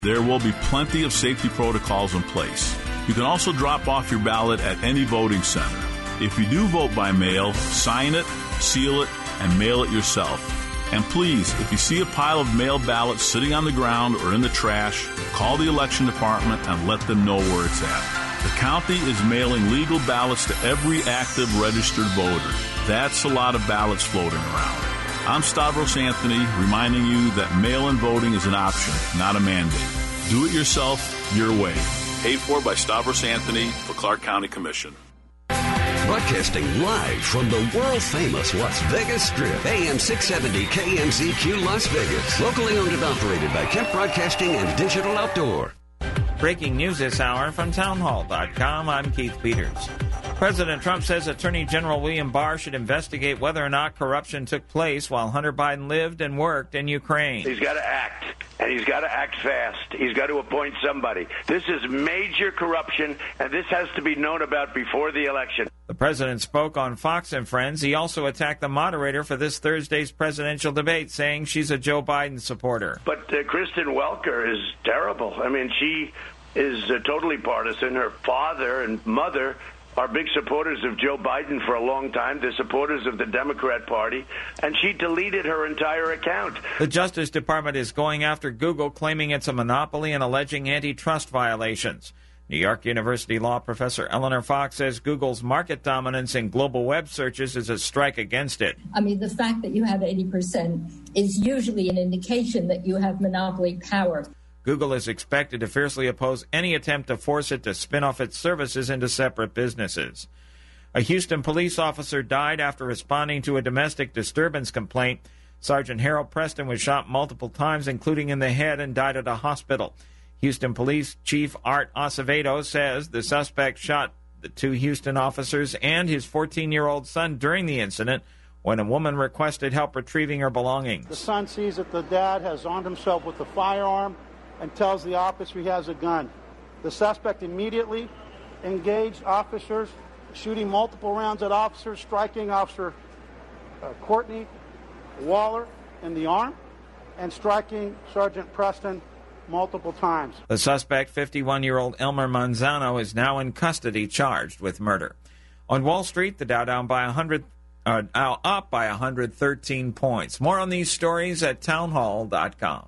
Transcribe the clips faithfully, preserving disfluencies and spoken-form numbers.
There will be plenty of safety protocols in place. You can also drop off your ballot at any voting center. If you do vote by mail, sign it, seal it, and mail it yourself. And please, if you see a pile of mail ballots sitting on the ground or in the trash, call the election department and let them know where it's at. The county is mailing legal ballots to every active registered voter. That's a lot of ballots floating around. I'm Stavros Anthony, reminding you that mail-in voting is an option, not a mandate. Do it yourself, your way. Paid for by Stavros Anthony for Clark County Commission. Broadcasting live from the world-famous Las Vegas Strip, A M six seventy K M Z Q Las Vegas. Locally owned and operated by Kemp Broadcasting and Digital Outdoor. Breaking news this hour from townhall dot com. I'm Keith Peters. President Trump says Attorney General William Barr should investigate whether or not corruption took place while Hunter Biden lived and worked in Ukraine. He's got to act, and he's got to act fast. He's got to appoint somebody. This is major corruption, and this has to be known about before the election. The president spoke on Fox and Friends. He also attacked the moderator for this Thursday's presidential debate, saying she's a Joe Biden supporter. But uh, Kristen Welker is terrible. I mean, she is uh, totally partisan. Her father and mother are big supporters of Joe Biden for a long time. They're supporters of the Democrat Party, and she deleted her entire account. The Justice Department is going after Google, claiming it's a monopoly and alleging antitrust violations. New York University law professor Eleanor Fox says Google's market dominance in global web searches is a strike against it. I mean, the fact that you have eighty percent is usually an indication that you have monopoly power. Google is expected to fiercely oppose any attempt to force it to spin off its services into separate businesses. A Houston police officer died after responding to a domestic disturbance complaint. Sergeant Harold Preston was shot multiple times, including in the head, and died at a hospital. Houston Police Chief Art Acevedo says the suspect shot the two Houston officers and his fourteen-year-old son during the incident when a woman requested help retrieving her belongings. The son sees that the dad has armed himself with a firearm and tells the officer he has a gun. The suspect immediately engaged officers, shooting multiple rounds at officers, striking Officer uh, Courtney Waller in the arm and striking Sergeant Preston multiple times. The suspect, fifty-one-year-old Elmer Manzano, is now in custody, charged with murder. On Wall Street, the Dow down by one hundred, uh, up by one hundred thirteen points. More on these stories at townhall dot com.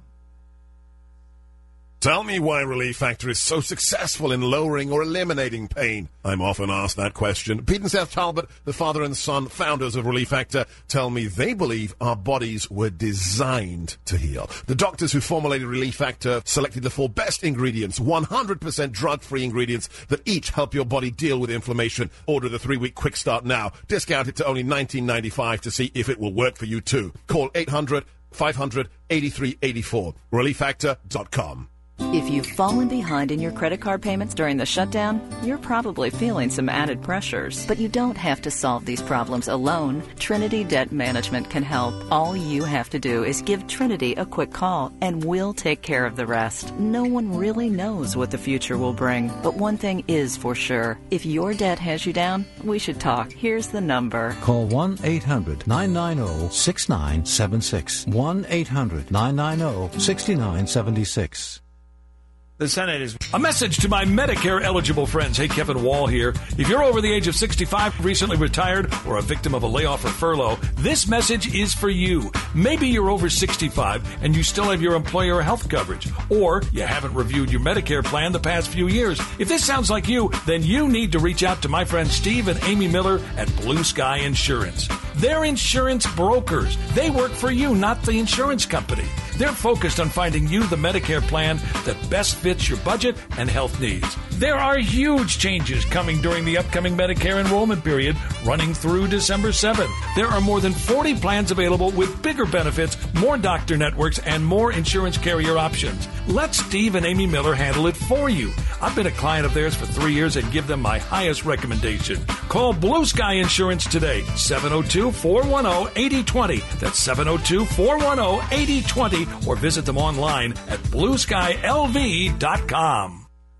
Tell me why Relief Factor is so successful in lowering or eliminating pain. I'm often asked that question. Pete and Seth Talbot, the father and son founders of Relief Factor, tell me they believe our bodies were designed to heal. The doctors who formulated Relief Factor selected the four best ingredients, one hundred percent drug-free ingredients that each help your body deal with inflammation. Order the three-week quick start now. Discount it to only nineteen ninety-five to see if it will work for you too. Call eight hundred, five hundred, eighty-three eighty-four. relief factor dot com. If you've fallen behind in your credit card payments during the shutdown, you're probably feeling some added pressures. But you don't have to solve these problems alone. Trinity Debt Management can help. All you have to do is give Trinity a quick call, and we'll take care of the rest. No one really knows what the future will bring, but one thing is for sure. If your debt has you down, we should talk. Here's the number. Call one eight hundred, nine nine zero, six nine seven six. one eight hundred, nine nine zero, six nine seven six. The Senate is... A message to my Medicare-eligible friends. Hey, Kevin Wall here. If you're over the age of sixty-five, recently retired, or a victim of a layoff or furlough, this message is for you. Maybe you're over sixty-five and you still have your employer health coverage, or you haven't reviewed your Medicare plan the past few years. If this sounds like you, then you need to reach out to my friends Steve and Amy Miller at Blue Sky Insurance. They're insurance brokers. They work for you, not the insurance company. They're focused on finding you the Medicare plan that best fits your budget and health needs. There are huge changes coming during the upcoming Medicare enrollment period running through December seventh. There are more than forty plans available with bigger benefits, more doctor networks, and more insurance carrier options. Let Steve and Amy Miller handle it for you. I've been a client of theirs for three years and give them my highest recommendation. Call Blue Sky Insurance today, seven oh two, four one oh, eight oh two oh. That's seven oh two, four one oh, eight oh two oh, or visit them online at blue sky l v dot com.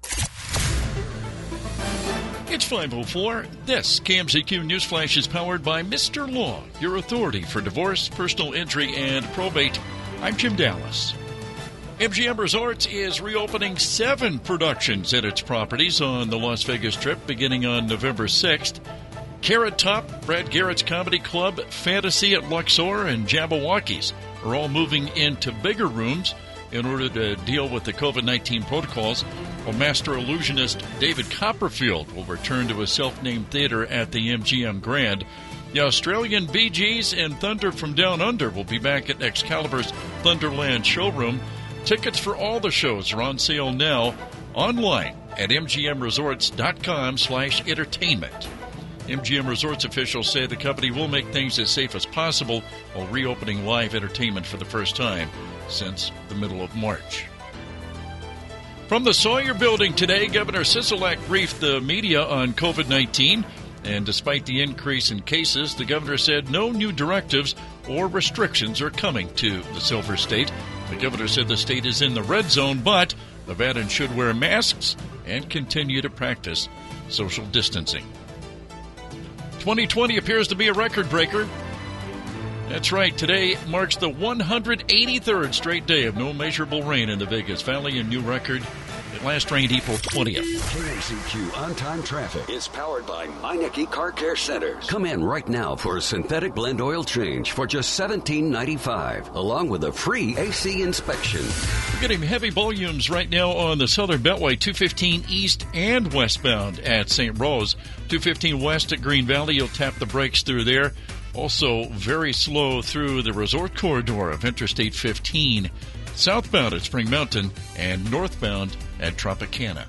It's five oh four. This K M Z Q Newsflash is powered by Mister Law, your authority for divorce, personal injury, and probate. I'm Jim Dallas. M G M Resorts is reopening seven productions at its properties on the Las Vegas Strip beginning on November sixth. Carrot Top, Brad Garrett's Comedy Club, Fantasy at Luxor, and Jabberwockies are all moving into bigger rooms in order to deal with the covid nineteen protocols. While master illusionist David Copperfield will return to his self-named theater at the M G M Grand. The Australian Bee Gees and Thunder from Down Under will be back at Excalibur's Thunderland showroom. Tickets for all the shows are on sale now online at mgmresorts.com slash entertainment. M G M Resorts officials say the company will make things as safe as possible while reopening live entertainment for the first time since the middle of March. From the Sawyer Building today, Governor Sisolak briefed the media on covid nineteen. And despite the increase in cases, the governor said no new directives or restrictions are coming to the Silver State. The governor said the state is in the red zone, but Nevadans should wear masks and continue to practice social distancing. twenty twenty appears to be a record breaker. That's right. Today marks the one hundred eighty-third straight day of no measurable rain in the Vegas Valley, a new record. It last rained April twentieth. K M Z Q On-Time Traffic is powered by Meineke Car Care Centers. Come in right now for a synthetic blend oil change for just seventeen ninety-five, along with a free A C inspection. We're getting heavy volumes right now on the Southern Beltway, two fifteen east and westbound at Saint Rose. two fifteen west at Green Valley, you'll tap the brakes through there. Also very slow through the resort corridor of Interstate fifteen. Southbound at Spring Mountain and northbound at Tropicana.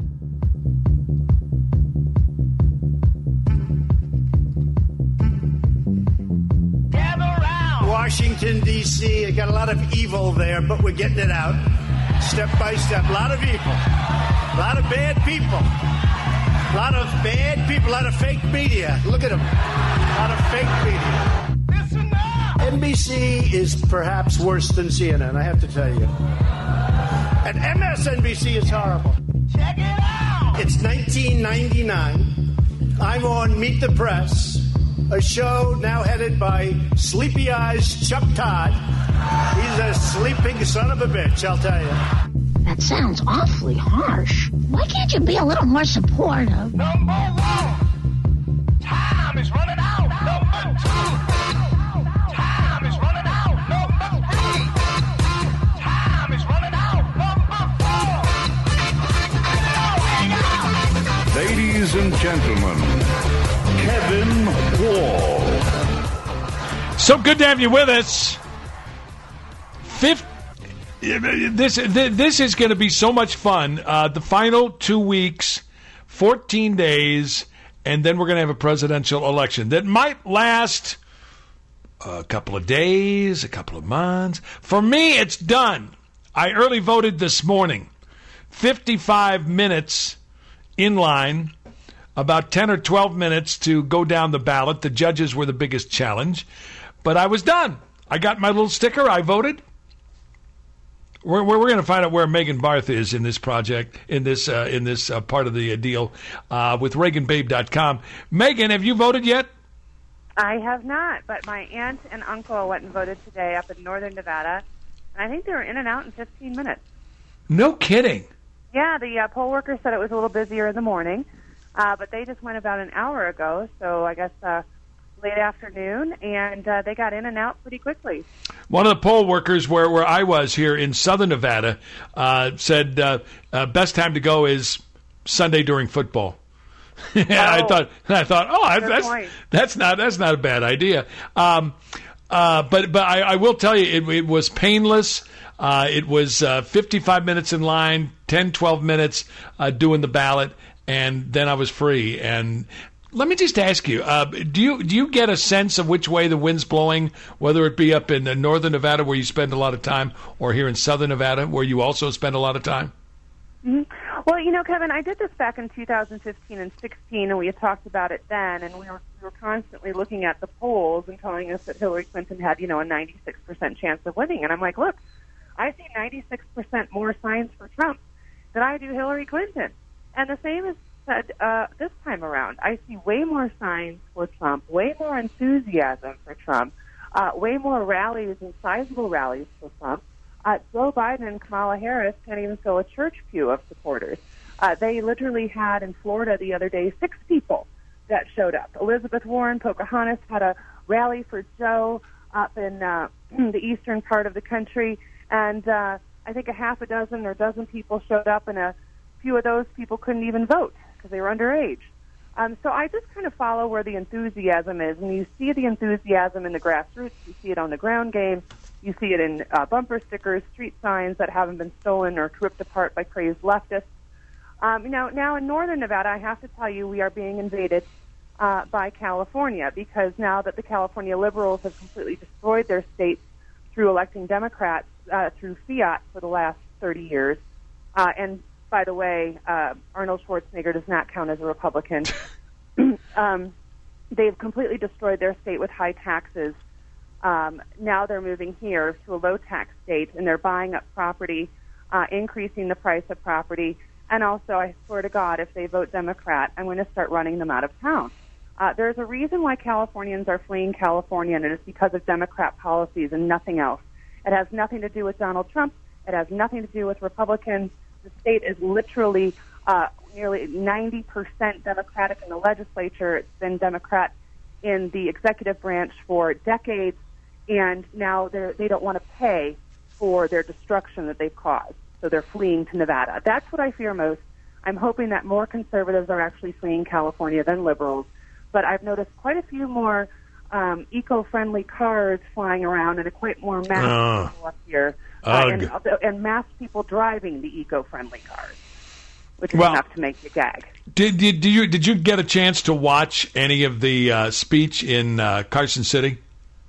Washington, D C, I got a lot of evil there, but we're getting it out step by step. A lot of evil. A lot of bad people. A lot of bad people. A lot of fake media. Look at them. A lot of fake media. N B C is perhaps worse than C N N, I have to tell you. And M S N B C is horrible. Check it out! It's nineteen ninety-nine. I'm on Meet the Press, a show now headed by Sleepy Eyes Chuck Todd. He's a sleeping son of a bitch, I'll tell you. That sounds awfully harsh. Why can't you be a little more supportive? Number one, time is running out. Number two, time is running out. Number three, time is running out. Number four. Ladies and gentlemen, Kevin Wall. So good to have you with us. Fifth, this this is going to be so much fun. Uh, the final two weeks, fourteen days, and then we're going to have a presidential election that might last a couple of days, a couple of months. For me, it's done. I early voted this morning. fifty-five minutes in line, about ten or twelve minutes to go down the ballot. The judges were the biggest challenge, but I was done. I got my little sticker. I voted. We're we're, we're going to find out where Megan Barth is in this project, in this uh, in this uh, part of the uh, deal uh, with Reagan Babe dot com. Megan, have you voted yet? I have not, but my aunt and uncle went and voted today up in northern Nevada, and I think they were in and out in fifteen minutes. No kidding. Yeah, the uh, poll workers said it was a little busier in the morning, uh, but they just went about an hour ago, so I guess uh, late afternoon, and uh, they got in and out pretty quickly. One of the poll workers where, where I was here in southern Nevada uh, said uh, uh, best time to go is Sunday during football. oh, I thought, I thought, oh, that's point. that's not that's not a bad idea. Um, uh, but but I, I will tell you, it, it was painless. Uh, it was uh, fifty-five minutes in line, ten, twelve minutes uh, doing the ballot, and then I was free. And let me just ask you, uh, do you do you get a sense of which way the wind's blowing, whether it be up in uh, northern Nevada where you spend a lot of time, or here in southern Nevada where you also spend a lot of time? Mm-hmm. Well, you know, Kevin, I did this back in two thousand fifteen and sixteen, and we had talked about it then, and we were, we were constantly looking at the polls and telling us that Hillary Clinton had, you know, a ninety-six percent chance of winning. And I'm like, look, I see ninety-six percent more signs for Trump than I do Hillary Clinton. And the same is said uh, this time around. I see way more signs for Trump, way more enthusiasm for Trump, uh, way more rallies and sizable rallies for Trump. Uh, Joe Biden and Kamala Harris can't even fill a church pew of supporters. Uh, they literally had in Florida the other day six people that showed up. Elizabeth Warren, Pocahontas had a rally for Joe up in uh, the eastern part of the country, and uh, I think a half a dozen or dozen people showed up, and a few of those people couldn't even vote because they were underage. Um, so I just kind of follow where the enthusiasm is, and you see the enthusiasm in the grassroots. You see it on the ground game. You see it in uh, bumper stickers, street signs that haven't been stolen or ripped apart by crazed leftists. Um, now, now in northern Nevada, I have to tell you, we are being invaded uh, by California, because now that the California liberals have completely destroyed their state through electing Democrats uh, through fiat for the last thirty years, uh, and by the way, uh, Arnold Schwarzenegger does not count as a Republican. um, they've completely destroyed their state with high taxes. Um, now they're moving here to a low-tax state, and they're buying up property, uh, increasing the price of property. And also, I swear to God, if they vote Democrat, I'm going to start running them out of town. Uh, there's a reason why Californians are fleeing California, and it's because of Democrat policies and nothing else. It has nothing to do with Donald Trump. It has nothing to do with Republicans. The state is literally uh, nearly ninety percent Democratic in the legislature. It's been Democrat in the executive branch for decades, and now they're, they don't want to pay for their destruction that they've caused. So they're fleeing to Nevada. That's what I fear most. I'm hoping that more conservatives are actually fleeing California than liberals. But I've noticed quite a few more um, eco-friendly cars flying around, and quite more masked uh, people up here. Uh, and, and masked people driving the eco-friendly cars, which is well, enough to make you gag. Did, did, did, you, did you get a chance to watch any of the uh, speech in uh, Carson City?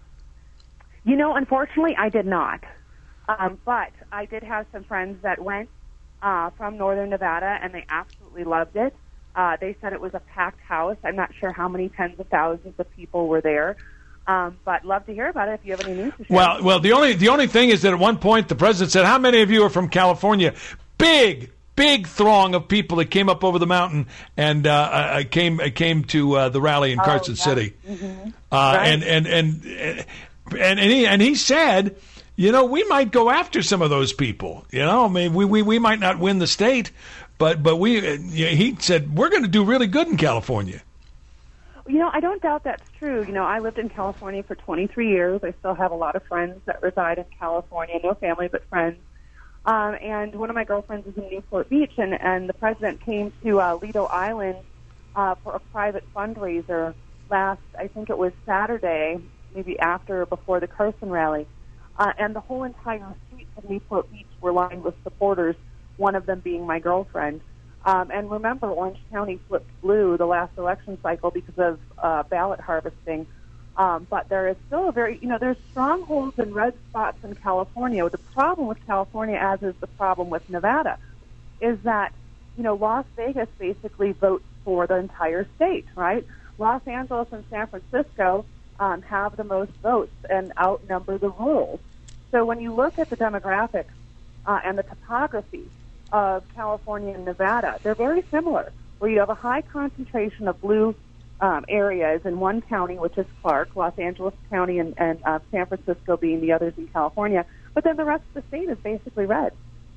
You know, unfortunately, I did not. Um, but I did have some friends that went uh, from northern Nevada, and they absolutely loved it. Uh, they said it was a packed house. I'm not sure how many tens of thousands of people were there, um, but love to hear about it if you have any news to share. Well, well, the only the only thing is that at one point the president said, "How many of you are from California?" Big, big throng of people that came up over the mountain and uh, I came I came to uh, the rally in oh, Carson yeah. City, mm-hmm. uh, right. and and and and and he and he said, you know, we might go after some of those people. You know, I mean, we, we, we might not win the state, but but we. Uh, he said we're going to do really good in California. You know, I don't doubt that's true. You know, I lived in California for twenty-three years. I still have a lot of friends that reside in California. No family, but friends. Um, and one of my girlfriends is in Newport Beach, and, and the president came to uh, Lido Island uh, for a private fundraiser last, I think it was Saturday, maybe after or before the Carson rally. Uh, and the whole entire streets of Newport Beach were lined with supporters, one of them being my girlfriend. Um, and remember, Orange County flipped blue the last election cycle because of uh, ballot harvesting. Um, but there is still a very, you know, there's strongholds and red spots in California. The problem with California, as is the problem with Nevada, is that, you know, Las Vegas basically votes for the entire state, right? Los Angeles and San Francisco um, have the most votes and outnumber the rurals. So when you look at the demographics uh, and the topography of California and Nevada, they're very similar, where you have a high concentration of blue um, areas in one county, which is Clark, Los Angeles County, and, and uh, San Francisco being the others in California. But then the rest of the state is basically red.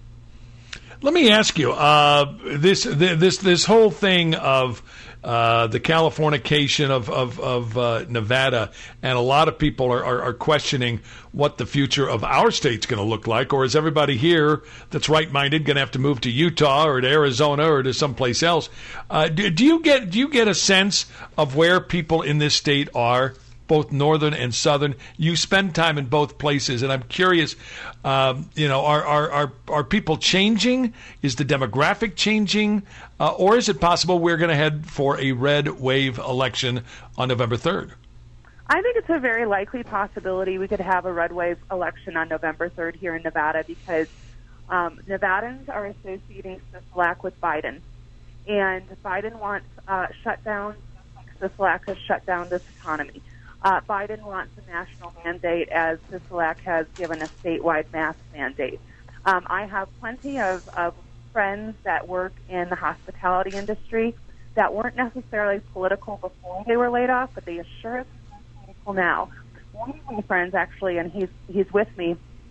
Let me ask you, uh, this this this whole thing of uh, the Californication of of, of uh, Nevada, and a lot of people are, are, are questioning what the future of our state's going to look like, or is everybody here that's right-minded going to have to move to Utah or to Arizona or to someplace else? Uh, do, do you get do you get a sense of where people in this state are? Both northern and southern. You spend time in both places, and I'm curious. Um, you know, are are are are people changing? Is the demographic changing, uh, or is it possible we're going to head for a red wave election on November third? I think it's a very likely possibility we could have a red wave election on November third here in Nevada, because um, Nevadans are associating Sisolak with Biden, and Biden wants uh, shut down. Sisolak has shut down this economy. Uh, Biden wants a national mandate, as Sisolak has given a statewide mask mandate. Um, I have plenty of, of friends that work in the hospitality industry that weren't necessarily political before they were laid off, but they assure us they're political now. One of my friends, actually, and he's he's with me,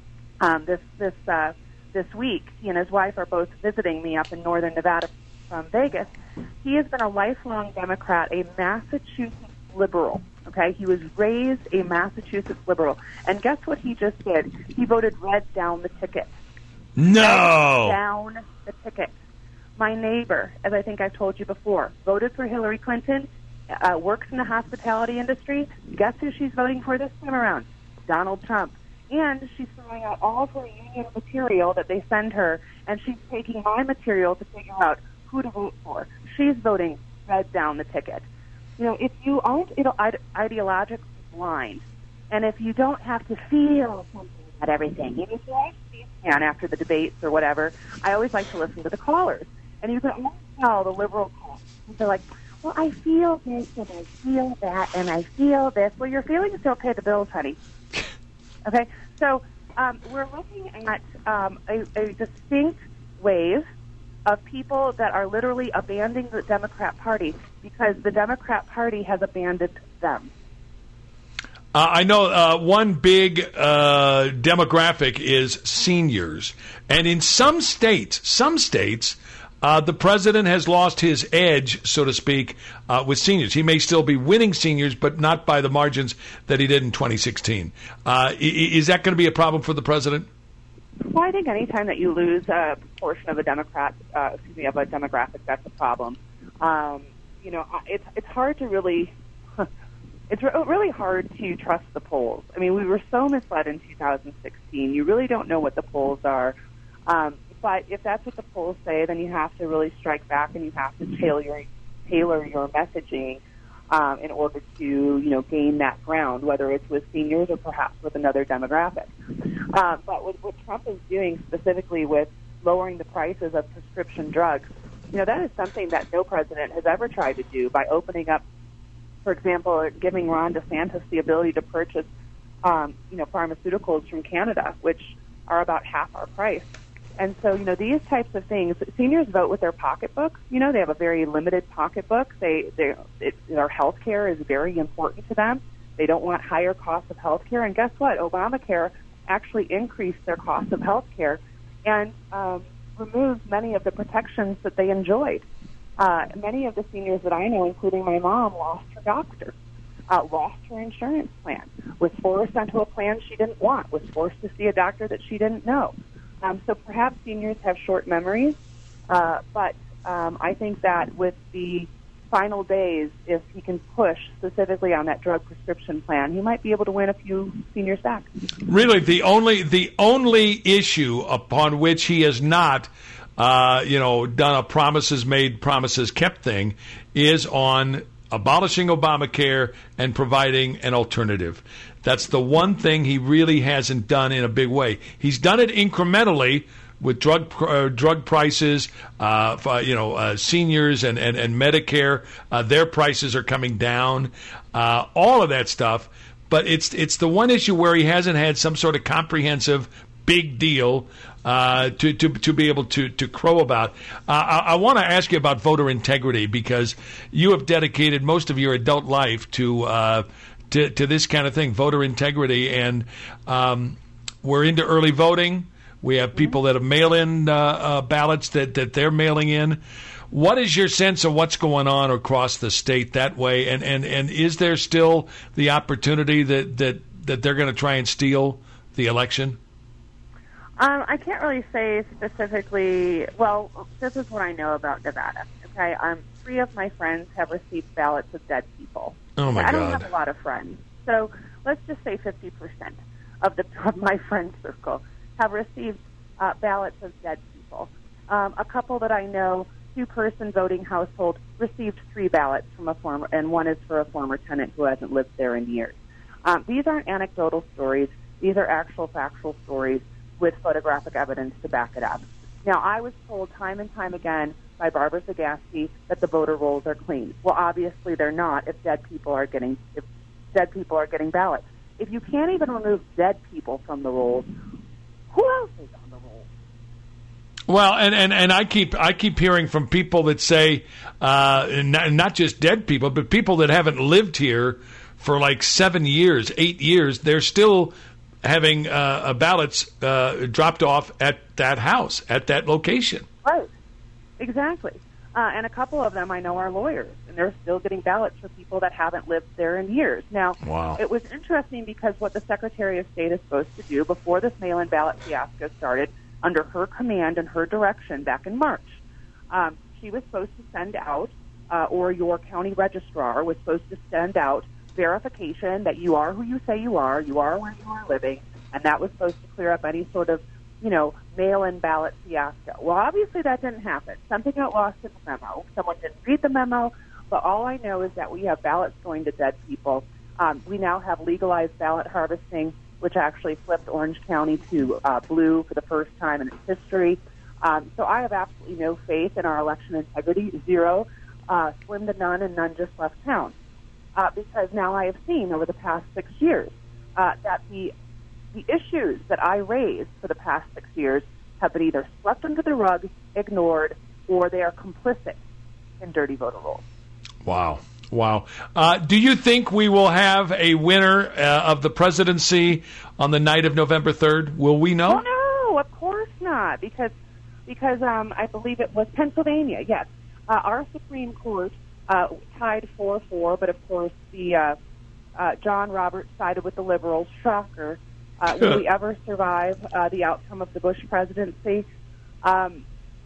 um, this this uh, this week. He and his wife are both visiting me up in northern Nevada from Vegas. He has been a lifelong Democrat, a Massachusetts liberal. Okay, he was raised a Massachusetts liberal, and guess what he just did? He voted red down the ticket. No, red down the ticket. My neighbor, as I think I've told you before, voted for Hillary Clinton. Uh, works in the hospitality industry. Guess who she's voting for this time around? Donald Trump. And she's throwing out all of her union material that they send her, and she's taking my material to figure out who to vote for. She's voting red down the ticket. You know, if you aren't you know, ide- ideologically blind, and if you don't have to feel something about everything, you know, if you watch C N N after the debates or whatever, I always like to listen to the callers. And you can almost tell the liberal callers. They're like, well, I feel this, and I feel that, and I feel this. Well, your feelings don't pay the bills, honey. Okay? So um, we're looking at um, a, a distinct wave of people that are literally abandoning the Democrat Party because the Democrat Party has abandoned them. Uh, I know uh, one big uh, demographic is seniors. And in some states, some states, Uh, the president has lost his edge, so to speak, uh, with seniors. He may still be winning seniors, but not by the margins that he did in twenty sixteen. Uh, is that going to be a problem for the president? Well, I think any time that you lose a portion of a Democrat, uh, excuse me, of a demographic, that's a problem. Um, you know, it's it's hard to really, it's re- really hard to trust the polls. I mean, we were so misled in two thousand sixteen. You really don't know what the polls are. Um, But if that's what the polls say, then you have to really strike back and you have to tailor tailor your messaging um, in order to, you know, gain that ground, whether it's with seniors or perhaps with another demographic. Uh, but what, what Trump is doing specifically with lowering the prices of prescription drugs, you know, that is something that no president has ever tried to do by opening up, for example, giving Ron DeSantis the ability to purchase, um, you know, pharmaceuticals from Canada, which are about half our price. And so, you know, these types of things, seniors vote with their pocketbooks. You know, they have a very limited pocketbook. They, they, it, their health care is very important to them. They don't want higher costs of health care. And guess what? Obamacare actually increased their cost of health care and um, removed many of the protections that they enjoyed. Uh, many of the seniors that I know, including my mom, lost her doctor, uh, lost her insurance plan, was forced onto a plan she didn't want, was forced to see a doctor that she didn't know. Um, so perhaps seniors have short memories, uh, but um, I think that with the final days, if he can push specifically on that drug prescription plan, he might be able to win a few seniors back. Really, the only the only issue upon which he has not, uh, you know, done a promises made, promises kept thing is on abolishing Obamacare and providing an alternative. That's the one thing he really hasn't done in a big way. He's done it incrementally with drug uh, drug prices, uh, for, you know, uh, seniors and, and, and Medicare. Uh, their prices are coming down, uh, all of that stuff. But it's it's the one issue where he hasn't had some sort of comprehensive big deal uh, to, to to be able to, to crow about. Uh, I, I want to ask you about voter integrity because you have dedicated most of your adult life to uh, to, to this kind of thing, voter integrity. And um, we're into early voting. We have people that have mail-in uh, uh, ballots that, that they're mailing in. What is your sense of what's going on across the state that way? And, and, and is there still the opportunity that, that, that they're going to try and steal the election? Um, I can't really say specifically. Well, this is what I know about Nevada. Okay, um, three of my friends have received ballots of dead people. Oh my I don't God. have a lot of friends, so let's just say fifty percent of the of my friend circle have received uh, ballots of dead people. Um, a couple that I know, two-person voting household, received three ballots from a former, and one is for a former tenant who hasn't lived there in years. Um, these aren't anecdotal stories; these are actual, factual stories with photographic evidence to back it up. Now, I was told time and time again by Barbara Zagasti that the voter rolls are clean. Well, obviously they're not if dead people are getting if dead people are getting ballots. If you can't even remove dead people from the rolls, who else is on the rolls? Well, and, and, and I keep I keep hearing from people that say, uh, not, not just dead people, but people that haven't lived here for like seven years, eight years, they're still having uh, ballots uh, dropped off at that house, at that location. Right. Exactly. Uh, and a couple of them I know are lawyers, and they're still getting ballots for people that haven't lived there in years. Now, wow. It was interesting because what the Secretary of State is supposed to do before this mail-in ballot fiasco started, under her command and her direction back in March, um, she was supposed to send out, uh, or your county registrar was supposed to send out verification that you are who you say you are, you are where you are living, and that was supposed to clear up any sort of, you know, mail-in ballot fiasco. Well, obviously that didn't happen. Something got lost in the memo. Someone didn't read the memo, but all I know is that we have ballots going to dead people. Um, we now have legalized ballot harvesting, which actually flipped Orange County to uh, blue for the first time in its history. Um, so I have absolutely no faith in our election integrity, zero, uh, slim to none, and none just left town. Uh, because now I have seen over the past six years uh, that the the issues that I raised for the past six years have been either swept under the rug, ignored, or they are complicit in dirty voter rolls. Wow. Wow. Uh, do you think we will have a winner uh, of the presidency on the night of November third? Will we know? Oh, no, of course not, because because um, I believe it was Pennsylvania, yes. Uh, our Supreme Court uh, tied four four, but of course the uh, uh, John Roberts sided with the liberals. Shocker. Uh, will we ever survive uh, the outcome of the Bush presidency? Um,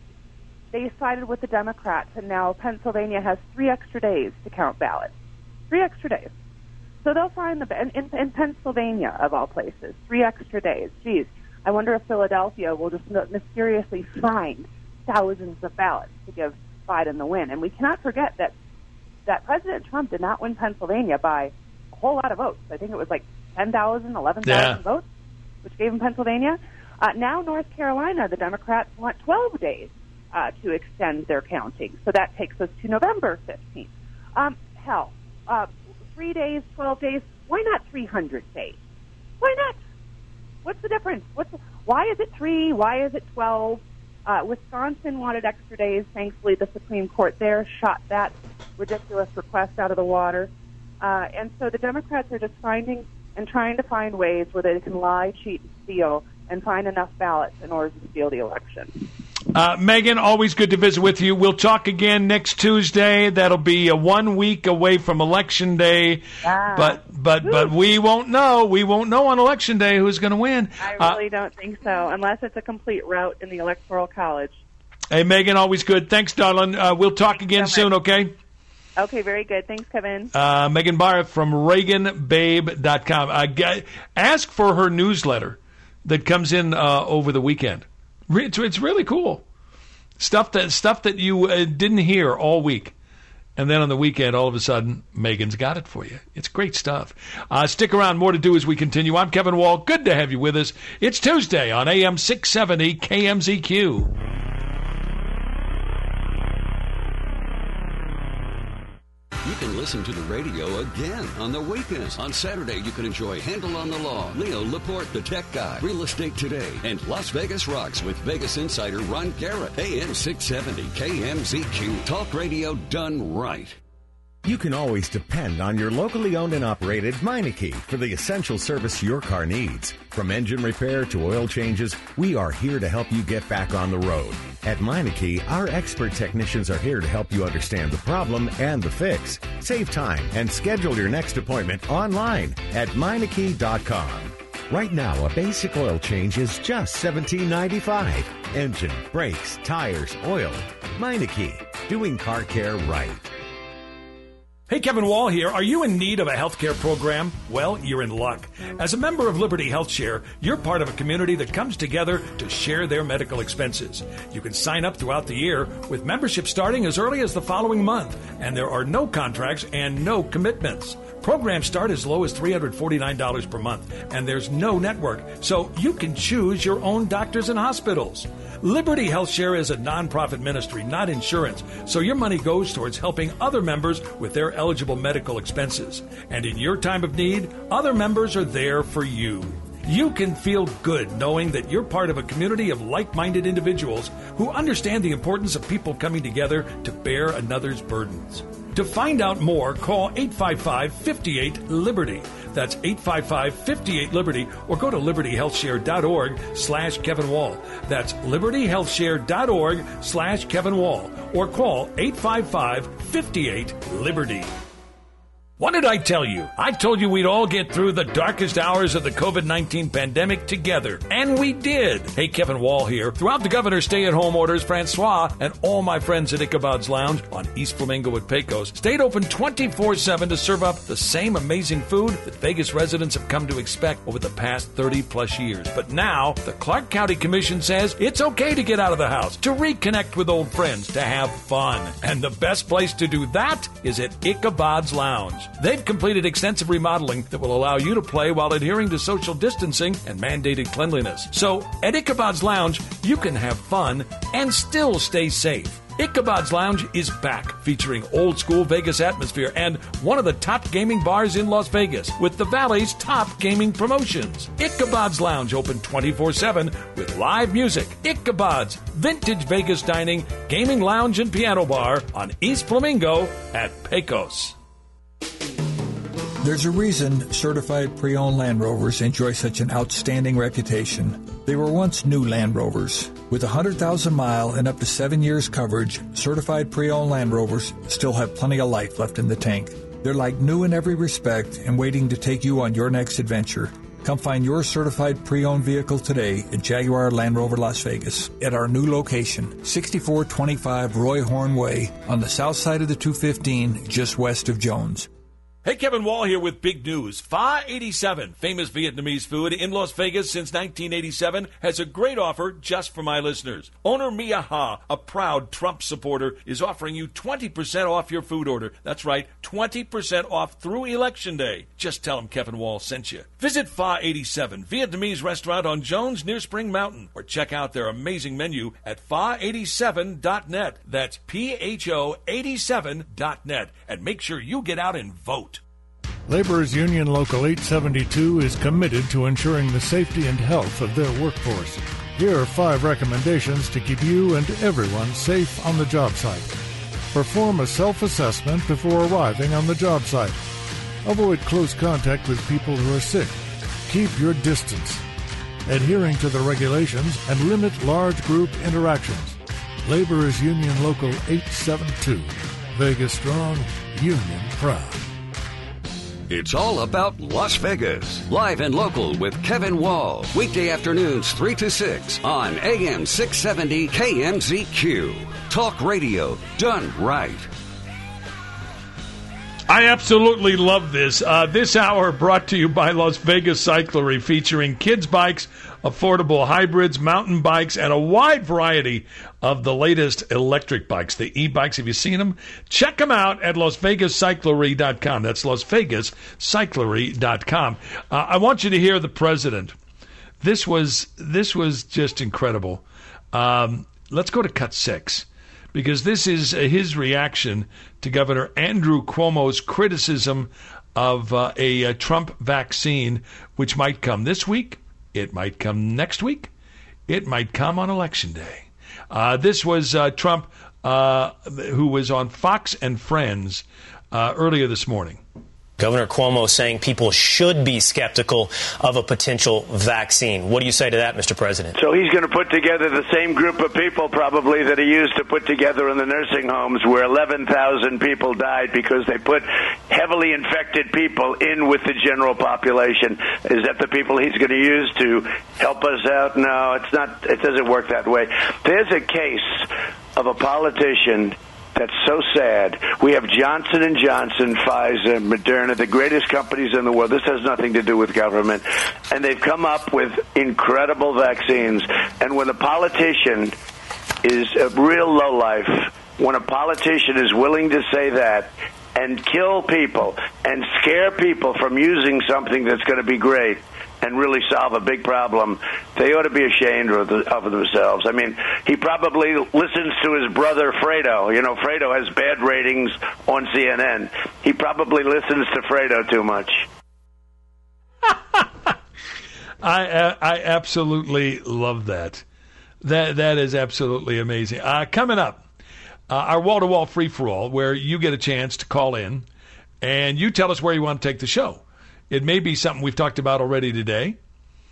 they sided with the Democrats, and now Pennsylvania has three extra days to count ballots. Three extra days. So they'll find the in, in, in Pennsylvania, of all places, three extra days. Geez, I wonder if Philadelphia will just mysteriously find thousands of ballots to give Biden the win. And we cannot forget that that President Trump did not win Pennsylvania by a whole lot of votes. I think it was like ten thousand, eleven thousand yeah. votes, which gave him Pennsylvania. Uh, now North Carolina, the Democrats want twelve days uh, to extend their counting. So that takes us to November fifteenth. Um, hell, uh, three days, twelve days, why not three hundred days? Why not? What's the difference? What's the, why is it three? Why is it twelve? Uh, Wisconsin wanted extra days. Thankfully, the Supreme Court there shot that ridiculous request out of the water. Uh, and so the Democrats are just finding and trying to find ways where they can lie, cheat, and steal, and find enough ballots in order to steal the election. Uh, Megan, always good to visit with you. We'll talk again next Tuesday. That'll be a one week away from Election Day, ah. but but Ooh. but we won't know. We won't know on Election Day who's going to win. I really uh, don't think so, unless it's a complete rout in the Electoral College. Hey, Megan, always good. Thanks, darling. Uh, we'll talk Thanks again so soon. Okay. Okay, very good. Thanks, Kevin. Uh, Megan Barr from Reagan Babe dot com. Uh, ask for her newsletter that comes in uh, over the weekend. It's, it's really cool. Stuff that stuff that you uh, didn't hear all week. And then on the weekend, all of a sudden, Megan's got it for you. It's great stuff. Uh, stick around. More to do as we continue. I'm Kevin Wall. Good to have you with us. It's Tuesday on A M six seventy K M Z Q. You can listen to the radio again on the weekends. On Saturday, you can enjoy Handle on the Law, Leo Laporte, the tech guy, Real Estate Today, and Las Vegas Rocks with Vegas insider Ron Garrett. A M six seventy K M Z Q. Talk radio done right. You can always depend on your locally owned and operated Meineke for the essential service your car needs. From engine repair to oil changes, we are here to help you get back on the road. At Meineke, our expert technicians are here to help you understand the problem and the fix. Save time and schedule your next appointment online at Meineke dot com. Right now, a basic oil change is just seventeen ninety-five. Engine, brakes, tires, oil. Meineke, doing car care right. Hey, Kevin Wall here. Are you in need of a healthcare program? Well, you're in luck. As a member of Liberty HealthShare, you're part of a community that comes together to share their medical expenses. You can sign up throughout the year with membership starting as early as the following month, and there are no contracts and no commitments. Programs start as low as three hundred forty-nine dollars per month, and there's no network, so you can choose your own doctors and hospitals. Liberty HealthShare is a nonprofit ministry, not insurance, so your money goes towards helping other members with their eligible medical expenses. And in your time of need, other members are there for you. You can feel good knowing that you're part of a community of like-minded individuals who understand the importance of people coming together to bear another's burdens. To find out more, call eight five five, five eight, Liberty. That's eight five five, five eight, Liberty, or go to libertyhealthshare.org slash Kevin Wall. That's libertyhealthshare.org slash Kevin Wall, or call eight five five, five eight, Liberty. What did I tell you? I told you we'd all get through the darkest hours of the covid nineteen pandemic together. And we did. Hey, Kevin Wall here. Throughout the governor's stay-at-home orders, Francois and all my friends at Ichabod's Lounge on East Flamingo at Pecos stayed open twenty-four seven to serve up the same amazing food that Vegas residents have come to expect over the past thirty plus years. But now, the Clark County Commission says it's okay to get out of the house, to reconnect with old friends, to have fun. And the best place to do that is at Ichabod's Lounge. They've completed extensive remodeling that will allow you to play while adhering to social distancing and mandated cleanliness. So, at Ichabod's Lounge, you can have fun and still stay safe. Ichabod's Lounge is back, featuring old-school Vegas atmosphere and one of the top gaming bars in Las Vegas with the Valley's top gaming promotions. Ichabod's Lounge, open twenty-four seven with live music. Ichabod's, vintage Vegas dining, gaming lounge, and piano bar on East Flamingo at Pecos. There's a reason certified pre-owned Land Rovers enjoy such an outstanding reputation. They were once new Land Rovers. With one hundred thousand mile and up to seven years coverage, certified pre-owned Land Rovers still have plenty of life left in the tank. They're like new in every respect and waiting to take you on your next adventure. Come find your certified pre-owned vehicle today at Jaguar Land Rover Las Vegas at our new location, sixty-four twenty-five Roy Horn Way on the south side of the two fifteen, just west of Jones. Hey, Kevin Wall here with big news. Pho eighty-seven, famous Vietnamese food in Las Vegas since nineteen eighty-seven, has a great offer just for my listeners. Owner Mia Ha, a proud Trump supporter, is offering you twenty percent off your food order. That's right, twenty percent off through Election Day. Just tell him Kevin Wall sent you. Visit Pho eighty-seven, Vietnamese restaurant on Jones near Spring Mountain, or check out their amazing menu at pho eighty-seven dot net. That's P H O eighty-seven dot net. And make sure you get out and vote. Laborers Union Local eight seventy-two is committed to ensuring the safety and health of their workforce. Here are five recommendations to keep you and everyone safe on the job site. Perform a self-assessment before arriving on the job site. Avoid close contact with people who are sick. Keep your distance. Adhering to the regulations and limit large group interactions. Laborers Union Local eight seventy-two. Vegas strong, union proud. It's all about Las Vegas. Live and local with Kevin Wall. Weekday afternoons three to six on A M six seventy K M Z Q. Talk radio done right. I absolutely love this. Uh, this hour brought to you by Las Vegas Cyclery, featuring kids' bikes, affordable hybrids, mountain bikes, and a wide variety of the latest electric bikes, the e-bikes. Have you seen them? Check them out at las vegas cyclery dot com. That's las vegas cyclery dot com. Uh, I want you to hear the president. This was this was just incredible. Um, let's go to cut six, because this is uh, his reaction to Governor Andrew Cuomo's criticism of uh, a, a Trump vaccine, which might come this week. It might come next week. It might come on Election Day. Uh, this was uh, Trump, uh, who was on Fox and Friends uh, earlier this morning. Governor Cuomo saying people should be skeptical of a potential vaccine. What do you say to that, Mister President? So he's going to put together the same group of people probably that he used to put together in the nursing homes where eleven thousand people died because they put heavily infected people in with the general population. Is that the people he's going to use to help us out? No, it's not. It doesn't work that way. There's a case of a politician that's so sad. We have Johnson and Johnson, Pfizer, Moderna, the greatest companies in the world. This has nothing to do with government. And they've come up with incredible vaccines. And when a politician is a real lowlife, when a politician is willing to say that and kill people and scare people from using something that's going to be great and really solve a big problem, they ought to be ashamed of, the, of themselves. I mean, he probably listens to his brother Fredo. You know, Fredo has bad ratings on C N N. He probably listens to Fredo too much. I uh, I absolutely love that. That that is absolutely amazing. Uh, coming up, uh, our wall-to-wall free-for-all, where you get a chance to call in and you tell us where you want to take the show. It may be something we've talked about already today,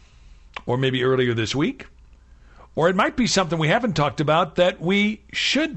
or maybe earlier this week, or it might be something we haven't talked about that we should